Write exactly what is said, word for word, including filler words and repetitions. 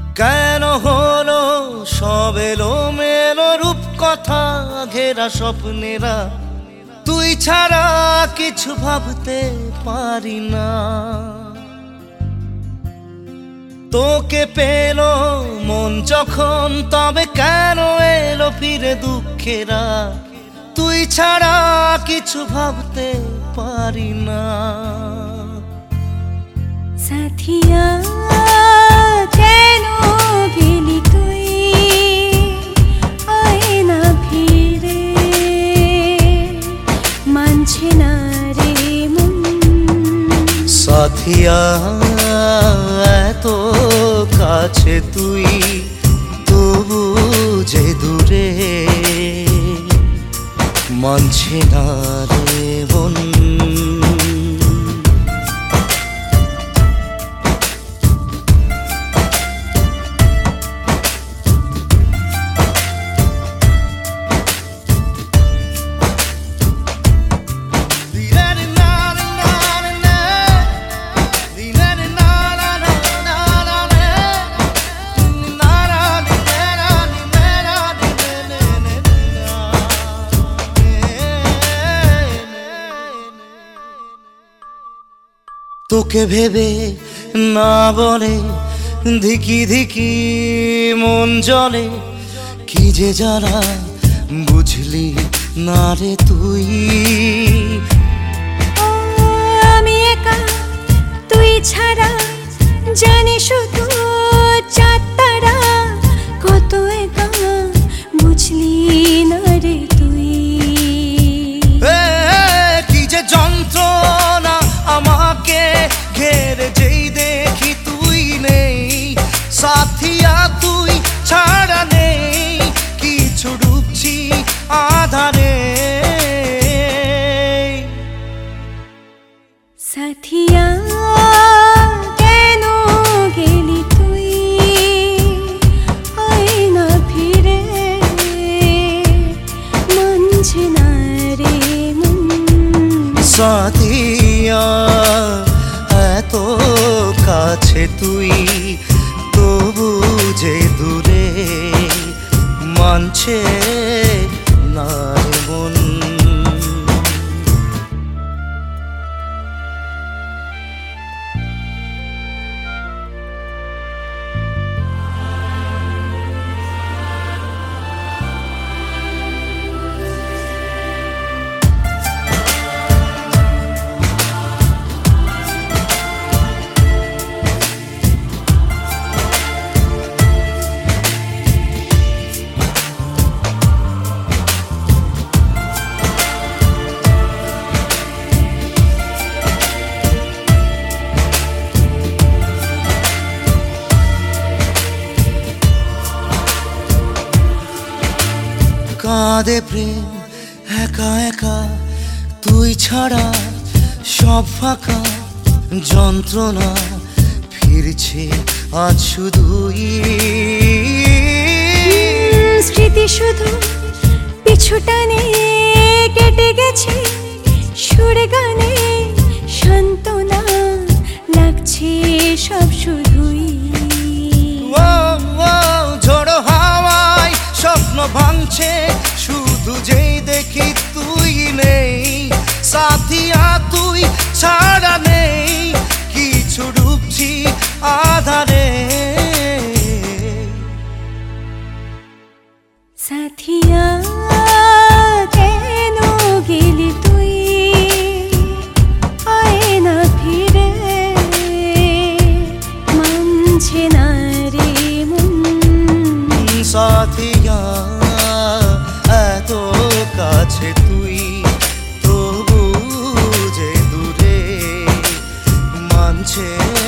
কেন হলো সব এলোমেলো রূপ কথা ঘেরা স্বপ্নেরা, তুই ছাড়া কিছু ভাবতে পারি না। তোকে পেল মন যখন, তবে কেন এলো ফিরে দুঃখেরা, তুই ছাড়া কিছু ভাবতে পারি না। সাথিয়া কেন গেলি তুই, আয় না ফিরে, মানছে না রে মন। সাথিয়া এত কাছে তুই, তবু যে দূরে, মানছে না রে মন। তোকে ভেবে না বলে ধিকি ধিকি মন জলে, কি যে যারা বুঝলি না রে তুই। আমি একা তুই ছাড়া, জানি শুধু চাঁদ তারা, কত একা বুঝলি না রে তুই। কি যে যন্ত্রণা আমাকে ঘেরে, যেই দেখি তুই নেই। সাথিয়া তুই ছাড়া নেই কিছু, ডুবছি আধারে। সাথিয়া কেন গেলি তুই, আয় না ফিরে, মানছে না রে মন। সাথিয়া এত কাছে তুই, তবু যে দূরে, মানছে না রে মন। কাঁদে প্রেম একা একা, তুই ছাড়া সব ফাঁকা, যন্ত্রণা ফিরছে আজ শুধুই। স্মৃতি শুধু পিছু টানে কেটে গেছে, সুরে গানে সান্ত্বনা লাগছে সব শুধুই। ঝড়ো হাওয়ায় স্বপ্ন ভাঙছে, শুধু যেই দেখি তুই নেই। সাথিয়া তুই ছাড়া নেই কিছু, ডুবছি আধারে। সাথিয়া কেন গেলি তুই, আয় না ফিরে, মানছে না রে মন। সাথিয়া এত কাছে তুই, তবু যে দূরে, মানছে